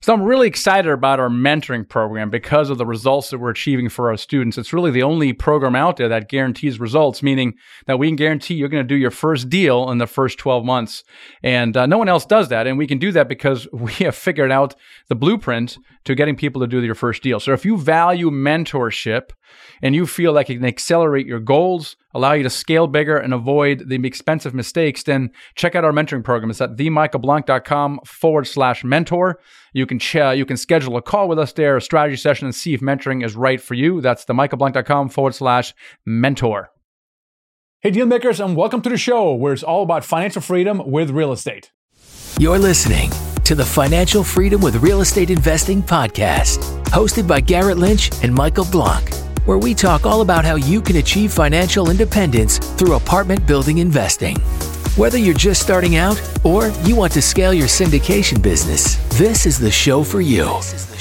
So I'm really excited about our mentoring program because of the results that we're achieving for our students. It's really the only program out there that guarantees results, meaning that we can guarantee you're going to do your first deal in the first 12 months. And no one else does that. And we can do that because we have figured out the blueprint to getting people to do your first deal. So if you value mentorship and you feel like it can accelerate your goals, allow you to scale bigger and avoid the expensive mistakes, then check out our mentoring program. It's at themichaelblanc.com/mentor. You can schedule a call with us there, a strategy session, and see if mentoring is right for you. That's themichaelblanc.com/mentor. Hey, deal makers, and welcome to the show where it's all about financial freedom with real estate. You're listening to the Financial Freedom with Real Estate Investing podcast, hosted by Garrett Lynch and Michael Blanc, where we talk all about how you can achieve financial independence through apartment building investing. Whether you're just starting out or you want to scale your syndication business, this is the show for you.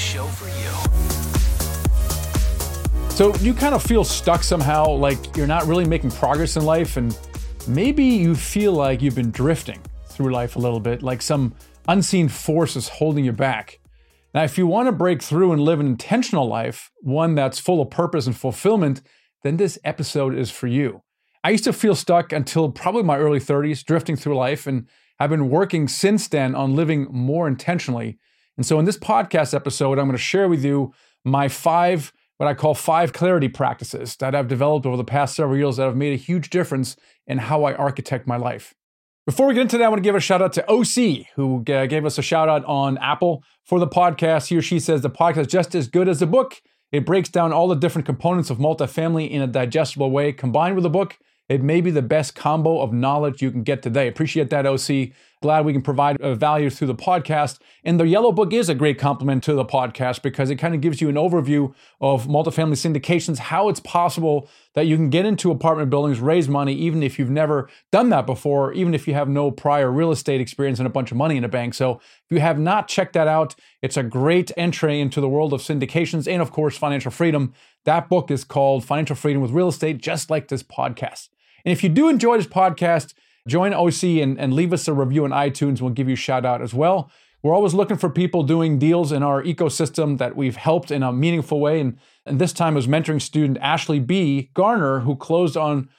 So you kind of feel stuck somehow, like you're not really making progress in life, and maybe you feel like you've been drifting through life a little bit, like some unseen force is holding you back. Now, if you want to break through and live an intentional life, one that's full of purpose and fulfillment, then this episode is for you. I used to feel stuck until probably my early 30s, drifting through life, and I've been working since then on living more intentionally. And so in this podcast episode, I'm going to share with you my what I call five clarity practices that I've developed over the past several years that have made a huge difference in how I architect my life. Before we get into that, I want to give a shout out to OC, who gave us a shout out on Apple for the podcast. He or she says the podcast is just as good as the book. It breaks down all the different components of multifamily in a digestible way. Combined with the book, it may be the best combo of knowledge you can get today. Appreciate that, OC. Glad we can provide value through the podcast. And the Yellow Book is a great complement to the podcast because it kind of gives you an overview of multifamily syndications, how it's possible that you can get into apartment buildings, raise money, even if you've never done that before, even if you have no prior real estate experience and a bunch of money in the bank. So if you have not checked that out, it's a great entry into the world of syndications and, of course, financial freedom. That book is called Financial Freedom with Real Estate, just like this podcast. And if you do enjoy this podcast, join OC and leave us a review on iTunes. We'll give you a shout out as well. We're always looking for people doing deals in our ecosystem that we've helped in a meaningful way. And this time it was mentoring student Ashley B. Garner, who closed on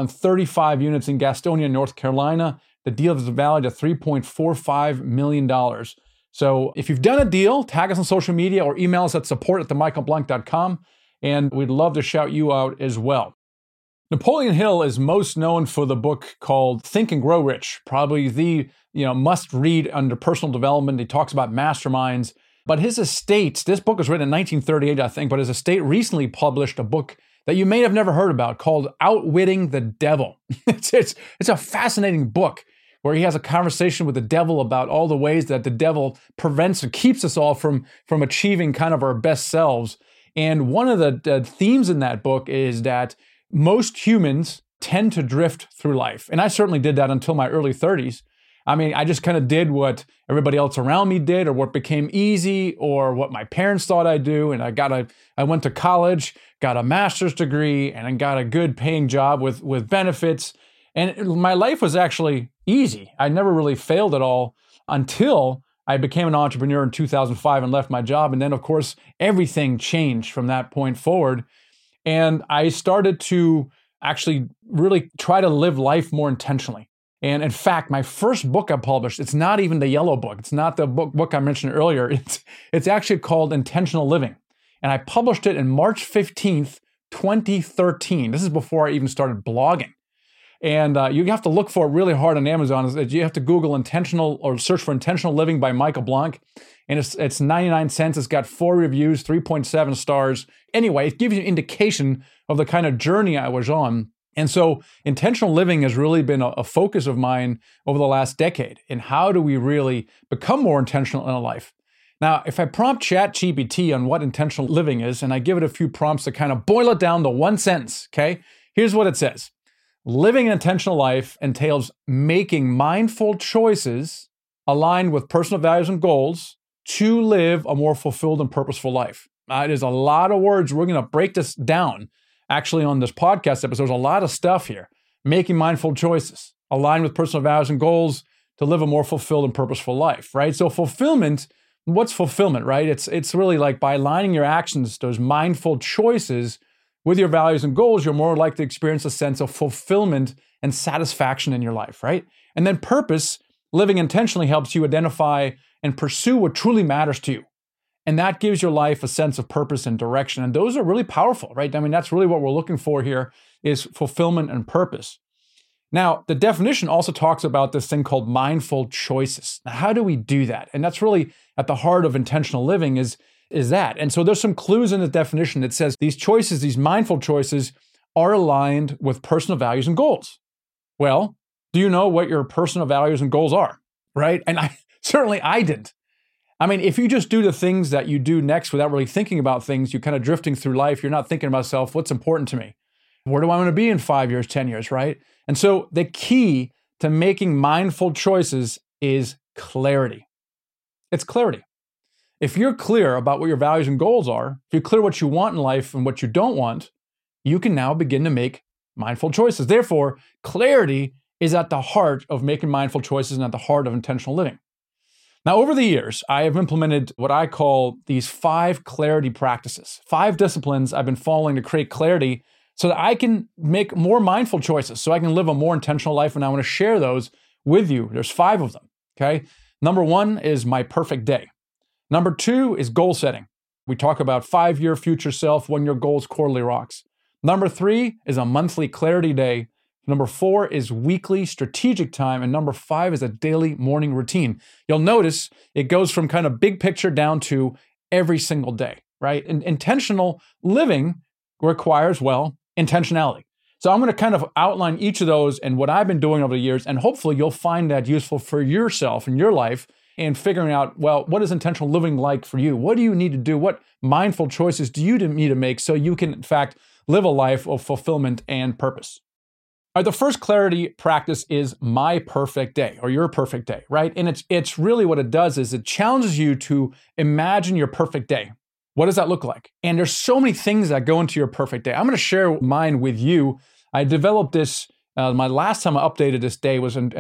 35 units in Gastonia, North Carolina. The deal is valued at $3.45 million. So if you've done a deal, tag us on social media or email us at support@themichaelblanc.com, and we'd love to shout you out as well. Napoleon Hill is most known for the book called Think and Grow Rich, probably the must read under personal development. He talks about masterminds, but his estate, this book was written in 1938, I think, but his estate recently published a book that you may have never heard about called Outwitting the Devil. It's a fascinating book where he has a conversation with the devil about all the ways that the devil prevents and keeps us all from achieving kind of our best selves. And one of the themes in that book is that most humans tend to drift through life. And I certainly did that until my early 30s. I mean, I just kind of did what everybody else around me did, or what became easy, or what my parents thought I'd do. And I went to college, got a master's degree, and I got a good paying job with benefits. And my life was actually easy. I never really failed at all until I became an entrepreneur in 2005 and left my job. And then, of course, everything changed from that point forward. And I started to actually really try to live life more intentionally. And in fact, my first book I published, it's not even the Yellow Book. It's not the book I mentioned earlier. It's actually called Intentional Living. And I published it in March 15th, 2013. This is before I even started blogging. And you have to look for it really hard on Amazon. You have to Google intentional or search for Intentional Living by Michael Blanc. And it's 99 cents. It's got 4 reviews, 3.7 stars. Anyway, it gives you an indication of the kind of journey I was on. And so intentional living has really been a focus of mine over the last decade. And how do we really become more intentional in our life? Now, if I prompt ChatGPT on what intentional living is, and I give it a few prompts to kind of boil it down to one sentence, okay? Here's what it says. Living an intentional life entails making mindful choices aligned with personal values and goals to live a more fulfilled and purposeful life. It is a lot of words. We're going to break this down actually on this podcast episode. There's a lot of stuff here. Making mindful choices, aligned with personal values and goals to live a more fulfilled and purposeful life, right? So fulfillment what's fulfillment, right? It's really like by aligning your actions, those mindful choices with your values and goals, you're more likely to experience a sense of fulfillment and satisfaction in your life, right? And then purpose, living intentionally, helps you identify and pursue what truly matters to you. And that gives your life a sense of purpose and direction. And those are really powerful, right? I mean, that's really what we're looking for here is fulfillment and purpose. Now, the definition also talks about this thing called mindful choices. Now, how do we do that? And that's really at the heart of intentional living is that. And so there's some clues in the definition that says these choices, these mindful choices, are aligned with personal values and goals. Well, do you know what your personal values and goals are, right? And I didn't. I mean, if you just do the things that you do next without really thinking about things, you're kind of drifting through life. You're not thinking about yourself, what's important to me? Where do I want to be in 5 years, 10 years, right? And so the key to making mindful choices is clarity. It's clarity. If you're clear about what your values and goals are, if you're clear what you want in life and what you don't want, you can now begin to make mindful choices. Therefore, clarity is at the heart of making mindful choices and at the heart of intentional living. Now, over the years, I have implemented what I call these 5 clarity practices, 5 disciplines I've been following to create clarity so that I can make more mindful choices, so I can live a more intentional life, and I want to share those with you. There's 5 of them, okay? Number 1 is my perfect day. Number 2 is goal setting. We talk about 5-year future self, 1-year goals, quarterly rocks. Number 3 is a monthly clarity day. Number 4 is weekly strategic time. And number 5 is a daily morning routine. You'll notice it goes from kind of big picture down to every single day, right? And intentional living requires, well, intentionality. So I'm going to kind of outline each of those and what I've been doing over the years, and hopefully you'll find that useful for yourself and your life in figuring out, well, what is intentional living like for you? What do you need to do? What mindful choices do you need to make so you can, in fact, live a life of fulfillment and purpose? All right, the first clarity practice is my perfect day or your perfect day, right? And it's really what it does is it challenges you to imagine your perfect day. What does that look like? And there's so many things that go into your perfect day. I'm going to share mine with you. I developed this, my last time I updated this day was in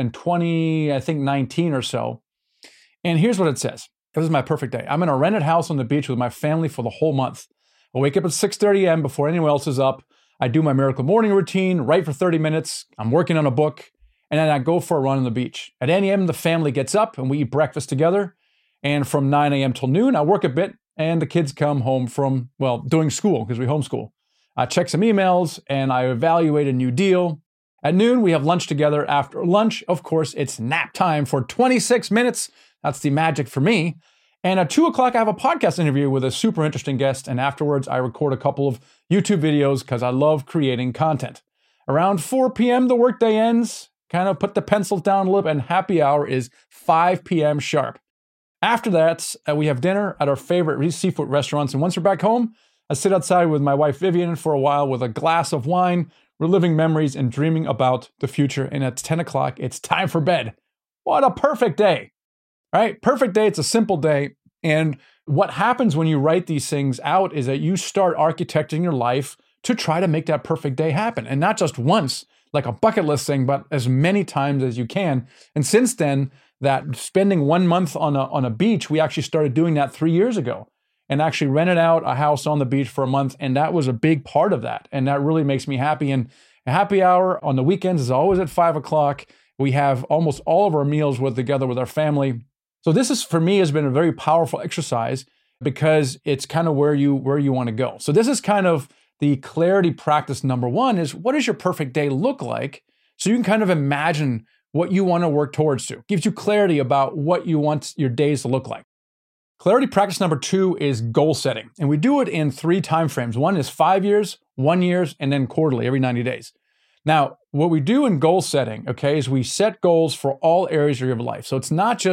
2019 or so. And here's what it says. This is my perfect day. I'm in a rented house on the beach with my family for the whole month. I wake up at 6:30 a.m. before anyone else is up. I do my miracle morning routine, write for 30 minutes. I'm working on a book, and then I go for a run on the beach. At 8 a.m., the family gets up and we eat breakfast together. And from 9 a.m. till noon, I work a bit, and the kids come home from, well, doing school because we homeschool. I check some emails and I evaluate a new deal. At noon, we have lunch together. After lunch, of course, it's nap time for 26 minutes. That's the magic for me. And at 2 o'clock, I have a podcast interview with a super interesting guest. And afterwards, I record a couple of YouTube videos because I love creating content. Around 4 p.m., the workday ends. Kind of put the pencils down a little bit, and happy hour is 5 p.m. sharp. After that, we have dinner at our favorite seafood restaurants. And once we're back home, I sit outside with my wife, Vivian, for a while with a glass of wine, reliving memories and dreaming about the future. And at 10 o'clock, it's time for bed. What a perfect day. Right? Perfect day. It's a simple day. And what happens when you write these things out is that you start architecting your life to try to make that perfect day happen. And not just once, like a bucket list thing, but as many times as you can. And since then, that spending 1 month on a beach, we actually started doing that 3 years ago and actually rented out a house on the beach for a month. And that was a big part of that. And that really makes me happy. And a happy hour on the weekends is always at 5 o'clock. We have almost all of our meals together with our family. So this is, for me, has been a very powerful exercise because it's kind of where you want to go. So this is kind of the clarity practice number 1 is, what does your perfect day look like? So you can kind of imagine what you want to work towards to. Gives you clarity about what you want your days to look like. Clarity practice number 2 is goal setting. And we do it in 3 time frames. One is 5 years, 1 year, and then quarterly, every 90 days. Now, what we do in goal setting, okay, is we set goals for all areas of your life. So it's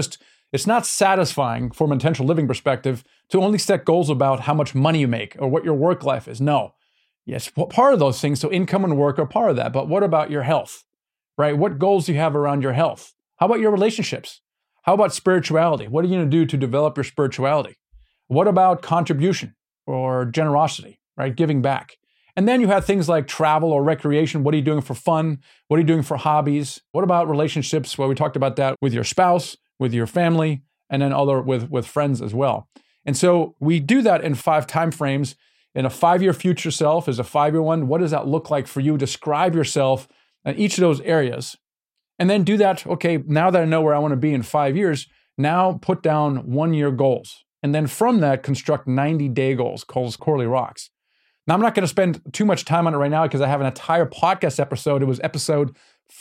not satisfying from an intentional living perspective to only set goals about how much money you make or what your work life is. No. Yes, part of those things, so income and work are part of that. But what about your health, right? What goals do you have around your health? How about your relationships? How about spirituality? What are you going to do to develop your spirituality? What about contribution or generosity, right? Giving back. And then you have things like travel or recreation. What are you doing for fun? What are you doing for hobbies? What about relationships? Well, we talked about that with your spouse, with your family, and then other with friends as well. And so we do that in 5 time frames. In a 5-year future self is a 5-year one. What does that look like for you? Describe yourself in each of those areas. And then do that, okay, now that I know where I want to be in 5 years, now put down 1-year goals. And then from that, construct 90-day goals, called Quarterly Rocks. Now, I'm not going to spend too much time on it right now because I have an entire podcast episode. It was episode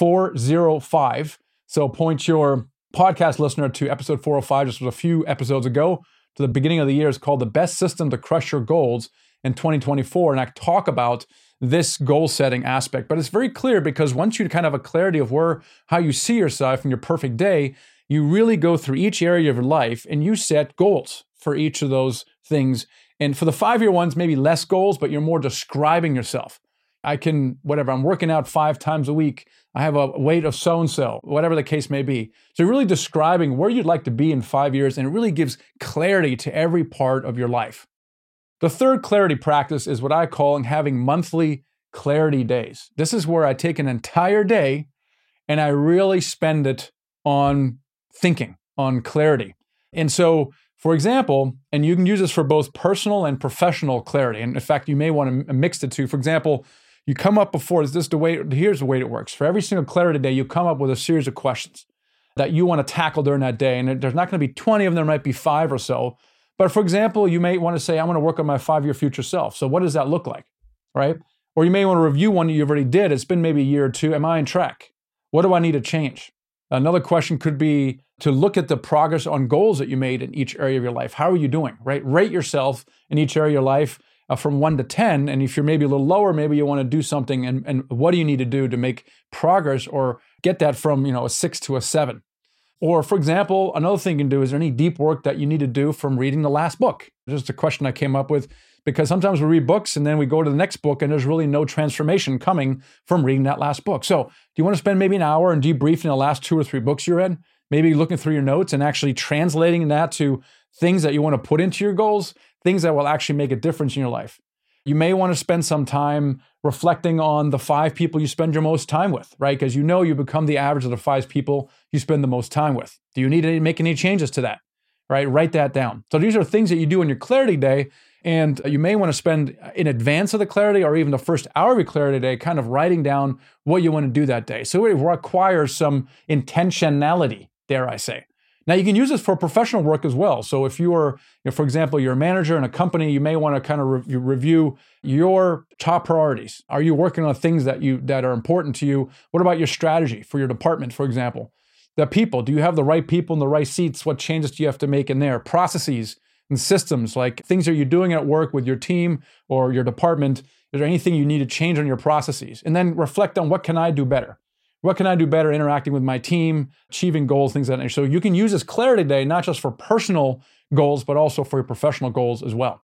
405. So point your podcast listener to episode 405, just was a few episodes ago, to the beginning of the year. It's called The Best System to Crush Your Goals in 2024. And I talk about this goal setting aspect. But it's very clear because once you kind of have a clarity of how you see yourself in your perfect day, you really go through each area of your life and you set goals for each of those things. And for the 5-year ones, maybe less goals, but you're more describing yourself. I'm working out 5 times a week. I have a weight of so-and-so, whatever the case may be. So you're really describing where you'd like to be in 5 years, and it really gives clarity to every part of your life. The third clarity practice is what I call having monthly clarity days. This is where I take an entire day and I really spend it on thinking, on clarity. And so, for example, and you can use this for both personal and professional clarity. And in fact, you may want to mix the two. For example, you come up here's the way it works. For every single clarity day, you come up with a series of questions that you want to tackle during that day. And there's not going to be 20 of them, there might be 5 or so. But for example, you may want to say, I'm going to work on my 5-year future self. So what does that look like, right? Or you may want to review one that you already did. It's been maybe a year or 2. Am I on track? What do I need to change? Another question could be to look at the progress on goals that you made in each area of your life. How are you doing, right? Rate yourself in each area of your life from 1 to 10. And if you're maybe a little lower, maybe you want to do something. And what do you need to do to make progress or get that from, a 6 to a 7? Or for example, another thing you can do, is there any deep work that you need to do from reading the last book? Just a question I came up with, because sometimes we read books and then we go to the next book and there's really no transformation coming from reading that last book. So do you want to spend maybe an hour and debriefing the last 2 or 3 books you read? Maybe looking through your notes and actually translating that to things that you want to put into your goals, things that will actually make a difference in your life. You may want to spend some time reflecting on the 5 people you spend your most time with, right? Because you become the average of the 5 people you spend the most time with. Do you need to make any changes to that, right? Write that down. So these are things that you do on your clarity day, and you may want to spend in advance of the clarity or even the first hour of your clarity day kind of writing down what you want to do that day. So it requires some intentionality, dare I say. Now, you can use this for professional work as well. So if you are, for example, you're a manager in a company, you may want to kind of review your top priorities. Are you working on things that are important to you? What about your strategy for your department, for example? The people, do you have the right people in the right seats? What changes do you have to make in there? Processes and systems, like things that you're doing at work with your team or your department. Is there anything you need to change on your processes? And then reflect on, what can I do better? What can I do better interacting with my team, achieving goals, things like that. So you can use this clarity day, not just for personal goals, but also for your professional goals as well.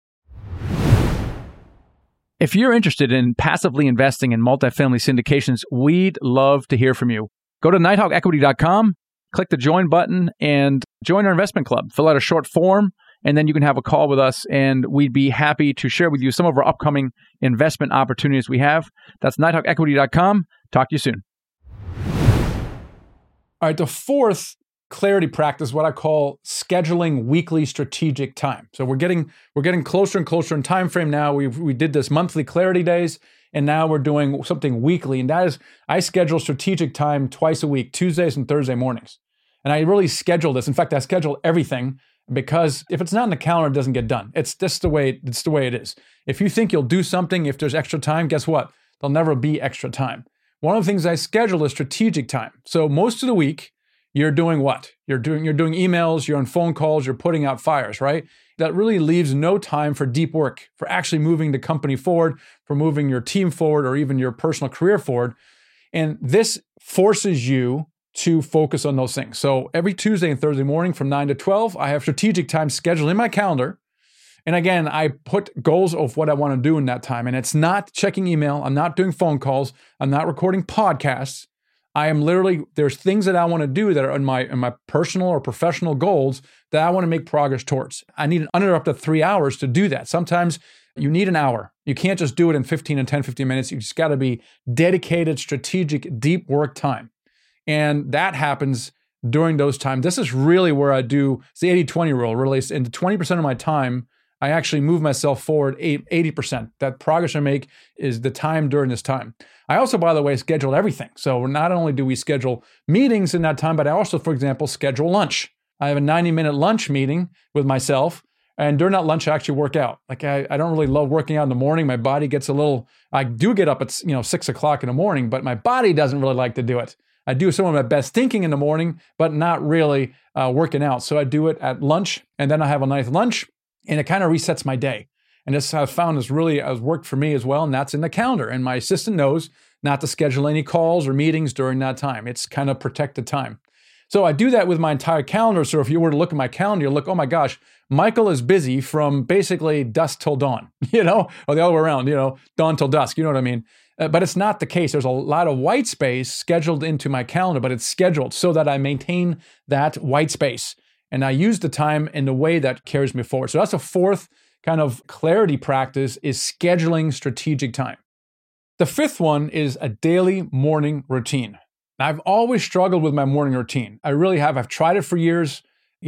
If you're interested in passively investing in multifamily syndications, we'd love to hear from you. Go to nighthawkequity.com, click the join button, and join our investment club. Fill out a short form, and then you can have a call with us, and we'd be happy to share with you some of our upcoming investment opportunities we have. That's nighthawkequity.com. Talk to you soon. All right, the fourth clarity practice, what I call scheduling weekly strategic time. So we're getting closer and closer in time frame now. We did this monthly clarity days, and now we're doing something weekly. And that is, I schedule strategic time twice a week, Tuesdays and Thursday mornings. And I really schedule this. In fact, I schedule everything, because if it's not in the calendar, it doesn't get done. It's the way it is. If you think you'll do something, if there's extra time, guess what? There'll never be extra time. One of the things I schedule is strategic time. So most of the week, you're doing what? You're doing emails, you're on phone calls, you're putting out fires, right? That really leaves no time for deep work, for actually moving the company forward, for moving your team forward, or even your personal career forward. And this forces you to focus on those things. So every Tuesday and Thursday morning from 9 to 12, I have strategic time scheduled in my calendar. And again, I put goals of what I want to do in that time. And it's not checking email. I'm not doing phone calls. I'm not recording podcasts. I am literally, there's things that I want to do that are in my personal or professional goals that I want to make progress towards. I need an uninterrupted 3 hours to do that. Sometimes you need an hour. You can't just do it in 15 minutes. You just got to be dedicated, strategic, deep work time. And that happens during those times. This is really where I do, it's the 80-20 rule, really. Into 20% of my time, I actually move myself forward 80%. That progress I make is the time during this time. I also, by the way, schedule everything. So not only do we schedule meetings in that time, but I also, for example, schedule lunch. I have a 90-minute lunch meeting with myself. And during that lunch, I actually work out. Like I don't really love working out in the morning. My body gets I do get up at 6 o'clock in the morning, but my body doesn't really like to do it. I do some of my best thinking in the morning, but not really working out. So I do it at lunch, and then I have a nice lunch, and it kind of resets my day. And this I've found has worked for me as well, and that's in the calendar. And my assistant knows not to schedule any calls or meetings during that time. It's kind of protected time. So I do that with my entire calendar. So if you were to look at my calendar, you'll look, oh my gosh, Michael is busy from basically dusk till dawn, or the other way around, dawn till dusk, you know what I mean? But it's not the case. There's a lot of white space scheduled into my calendar, but it's scheduled so that I maintain that white space. And I use the time in the way that carries me forward. So that's a fourth kind of clarity practice, is scheduling strategic time. The fifth one is a daily morning routine. Now, I've always struggled with my morning routine. I really have. I've tried it for years.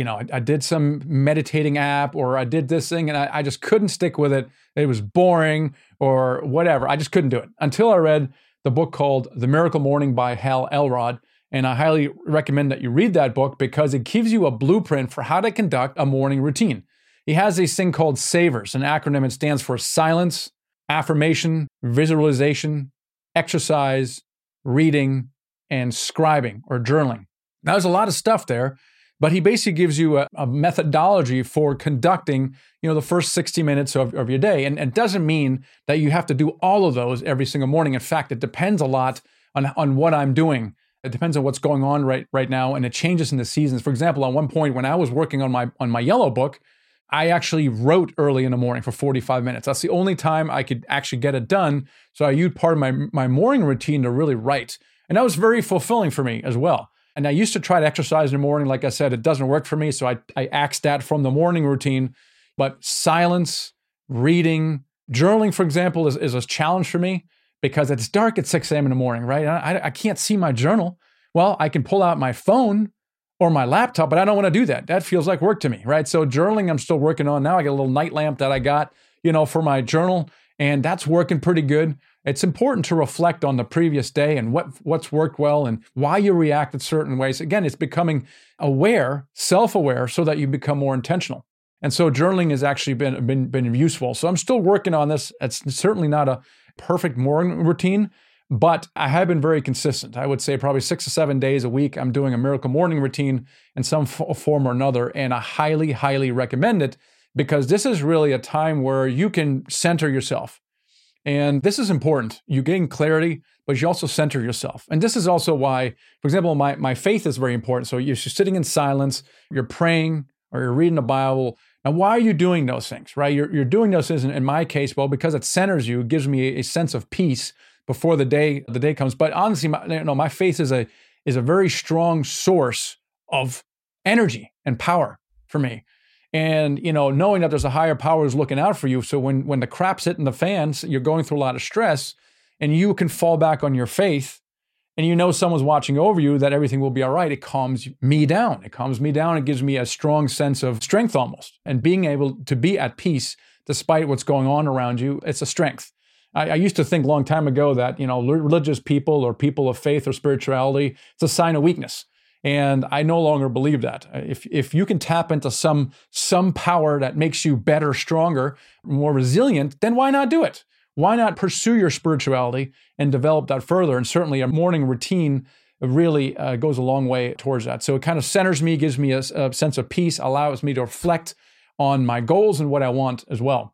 I did some meditating app, or I did this thing, and I just couldn't stick with it. It was boring or whatever. I just couldn't do it until I read the book called The Miracle Morning by Hal Elrod. And I highly recommend that you read that book because it gives you a blueprint for how to conduct a morning routine. He has this thing called SAVERS, an acronym. It stands for silence, affirmation, visualization, exercise, reading, and scribing or journaling. Now, there's a lot of stuff there, but he basically gives you a methodology for conducting, the first 60 minutes of your day. And it doesn't mean that you have to do all of those every single morning. In fact, it depends a lot on what I'm doing. It depends on what's going on right now, and it changes in the seasons. For example, at one point when I was working on my yellow book, I actually wrote early in the morning for 45 minutes. That's the only time I could actually get it done. So I used part of my morning routine to really write. And that was very fulfilling for me as well. And I used to try to exercise in the morning. Like I said, it doesn't work for me. So I axed that from the morning routine. But silence, reading, journaling, for example, is a challenge for me because it's dark at 6 a.m. in the morning, right? I can't see my journal. Well, I can pull out my phone or my laptop, but I don't want to do that. That feels like work to me, right? So journaling, I'm still working on now. I got a little night lamp that I got, for my journal, and that's working pretty good. It's important to reflect on the previous day and what's worked well and why you reacted certain ways. Again, it's becoming aware, self-aware, so that you become more intentional. And so journaling has actually been useful. So I'm still working on this. It's certainly not a perfect morning routine, but I have been very consistent. I would say probably 6 to 7 days a week, I'm doing a miracle morning routine in some form or another. And I highly, highly recommend it because this is really a time where you can center yourself. And this is important. You gain clarity, but you also center yourself. And this is also why, for example, my faith is very important. So you're sitting in silence, you're praying, or you're reading the Bible. Now, why are you doing those things, right? You're doing those things, in my case, well, because it centers you, it gives me a sense of peace before the day comes. But honestly, my faith is a very strong source of energy and power for me. And, knowing that there's a higher power who's looking out for you. So when the crap's hitting the fans, you're going through a lot of stress, and you can fall back on your faith, and someone's watching over you, that everything will be all right. It calms me down. It gives me a strong sense of strength almost. And being able to be at peace despite what's going on around you, it's a strength. I used to think a long time ago that, religious people or people of faith or spirituality, it's a sign of weakness. And I no longer believe that. If you can tap into some power that makes you better, stronger, more resilient, then why not do it? Why not pursue your spirituality and develop that further? And certainly a morning routine really goes a long way towards that. So it kind of centers me, gives me a sense of peace, allows me to reflect on my goals and what I want as well.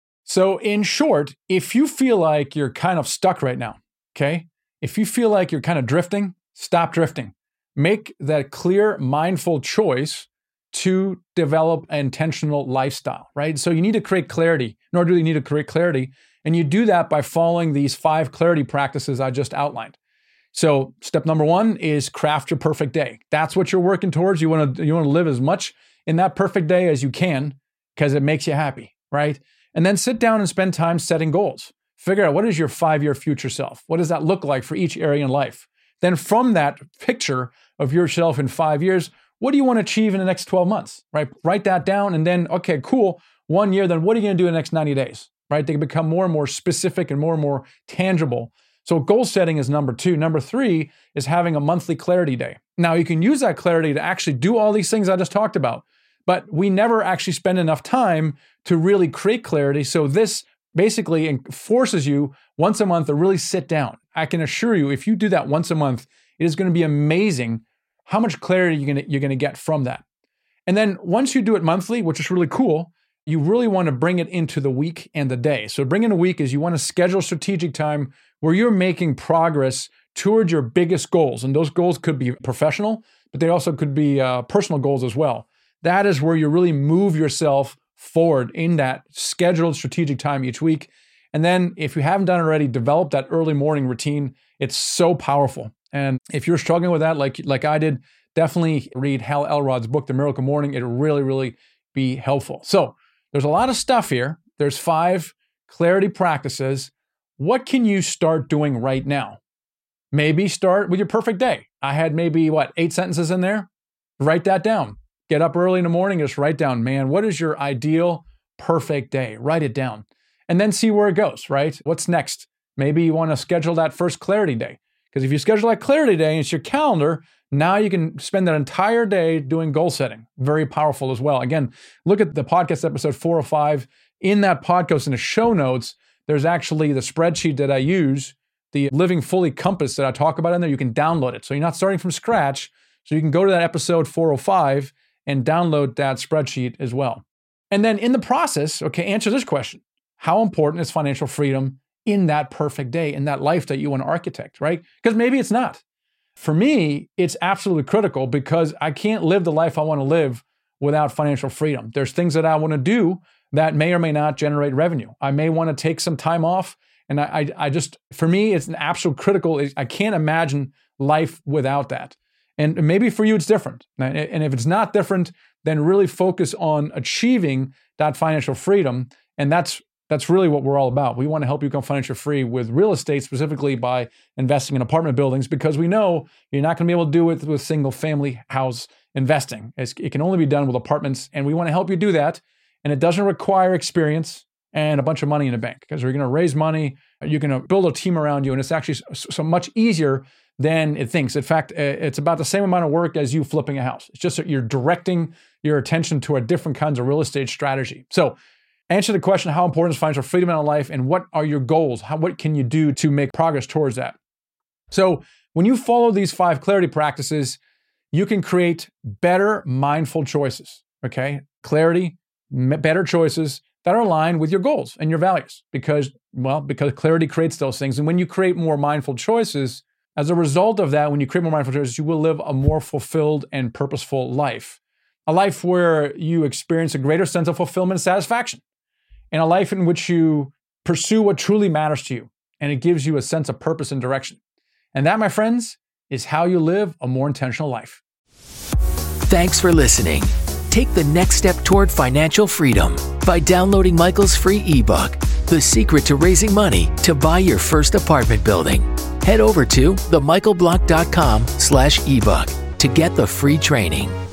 So in short, if you feel like you're kind of stuck right now, okay? If you feel like you're kind of drifting, stop drifting. Make that clear, mindful choice to develop an intentional lifestyle, right? So you need to create clarity. Nor do you need to create clarity. And you do that by following these 5 clarity practices I just outlined. So step number 1 is craft your perfect day. That's what you're working towards. You want to live as much in that perfect day as you can because it makes you happy, right? And then sit down and spend time setting goals. Figure out what is your 5-year future self? What does that look like for each area in life? Then from that picture of yourself in 5 years, what do you want to achieve in the next 12 months, right? Write that down and then, okay, cool. 1 year, then what are you going to do in the next 90 days, right? They can become more and more specific and more tangible. So goal setting is number 2. Number 3 is having a monthly clarity day. Now you can use that clarity to actually do all these things I just talked about, but we never actually spend enough time to really create clarity. So this basically forces you once a month to really sit down. I can assure you, if you do that once a month, it is going to be amazing how much clarity you're going to get from that. And then once you do it monthly, which is really cool, you really want to bring it into the week and the day. So bring in a week is you want to schedule strategic time where you're making progress towards your biggest goals. And those goals could be professional, but they also could be personal goals as well. That is where you really move yourself forward in that scheduled strategic time each week. And then if you haven't done it already, develop that early morning routine. It's so powerful. And if you're struggling with that, like I did, definitely read Hal Elrod's book, The Miracle Morning. It'll really be helpful. So there's a lot of stuff here. There's 5 clarity practices. What can you start doing right now? Maybe start with your perfect day. I had maybe 8 sentences in there? Write that down. Get up early in the morning, just write down, man, what is your ideal perfect day? Write it down. And then see where it goes, right? What's next? Maybe you want to schedule that first clarity day. Because if you schedule that clarity day and it's your calendar, now you can spend that entire day doing goal setting. Very powerful as well. Again, look at the podcast episode 405. In that podcast, in the show notes, there's actually the spreadsheet that I use, the Living Fully Compass that I talk about in there. You can download it. So you're not starting from scratch. So you can go to that episode 405 and download that spreadsheet as well. And then in the process, okay, answer this question. How important is financial freedom in that perfect day, in that life that you want to architect, right? Because maybe it's not. For me, it's absolutely critical because I can't live the life I want to live without financial freedom. There's things that I want to do that may or may not generate revenue. I may want to take some time off. And I just, for me, it's an absolute critical. I can't imagine life without that. And maybe for you, it's different. And if it's not different, then really focus on achieving that financial freedom. And that's really what we're all about. We want to help you become financially free with real estate, specifically by investing in apartment buildings, because we know you're not going to be able to do it with single family house investing. It can only be done with apartments. And we want to help you do that. And it doesn't require experience and a bunch of money in the bank, because you're going to raise money, you're going to build a team around you, and it's actually so much easier than it thinks. In fact, it's about the same amount of work as you flipping a house. It's just that you're directing your attention to a different kinds of real estate strategy. So answer the question, how important is financial freedom in our life, and what are your goals? What can you do to make progress towards that? So when you follow these 5 clarity practices, you can create better mindful choices, okay? Clarity, better choices that are aligned with your goals and your values because clarity creates those things. And when you create more mindful choices, as a result of that, when you create more mindful choices, you will live a more fulfilled and purposeful life. A life where you experience a greater sense of fulfillment and satisfaction. And a life in which you pursue what truly matters to you. And it gives you a sense of purpose and direction. And that, my friends, is how you live a more intentional life. Thanks for listening. Take the next step toward financial freedom by downloading Michael's free ebook, The Secret to Raising Money to Buy Your First Apartment Building. Head over to themichaelblank.com/ebook to get the free training.